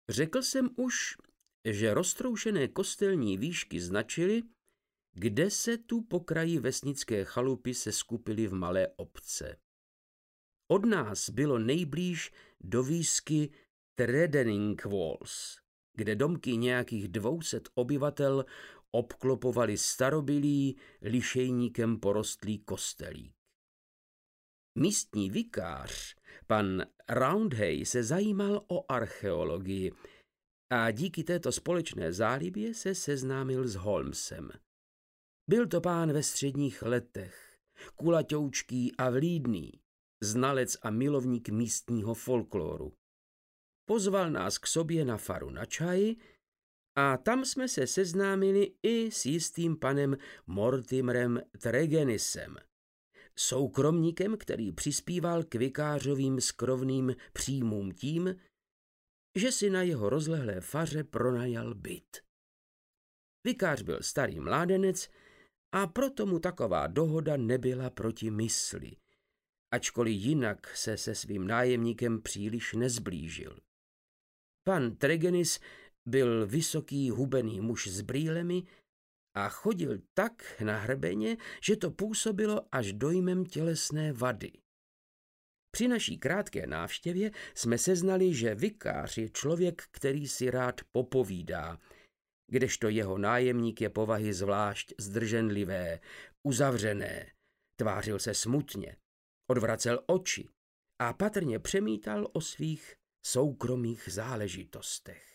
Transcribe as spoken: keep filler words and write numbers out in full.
Řekl jsem už, že roztroušené kostelní výšky značily, kde se tu po kraji vesnické chalupy seskupily v malé obce. Od nás bylo nejblíž do výsky Tredening Walls, kde domky nějakých dvouset obyvatel obklopovali starobylý, lišejníkem porostlý kostelík. Místní vikář, pan Roundhay, se zajímal o archeologii a díky této společné zálibě se seznámil s Holmesem. Byl to pán ve středních letech, kulaťoučký a vlídný, znalec a milovník místního folkloru. Pozval nás k sobě na faru na čaj a tam jsme se seznámili i s jistým panem Mortimerem Tregenisem, soukromníkem, který přispíval k vikářovým skrovným příjmům tím, že si na jeho rozlehlé faře pronajal byt. Vikář byl starý mládenec a proto mu taková dohoda nebyla proti mysli, ačkoliv jinak se se svým nájemníkem příliš nezblížil. Pan Tregenis byl vysoký hubený muž s brýlemi a chodil tak na hrbeně, že to působilo až dojmem tělesné vady. Při naší krátké návštěvě jsme seznali, že vikář je člověk, který si rád popovídá, kdežto jeho nájemník je povahy zvlášť zdrženlivé, uzavřené, tvářil se smutně, odvracel oči a patrně přemítal o svých soukromých záležitostech.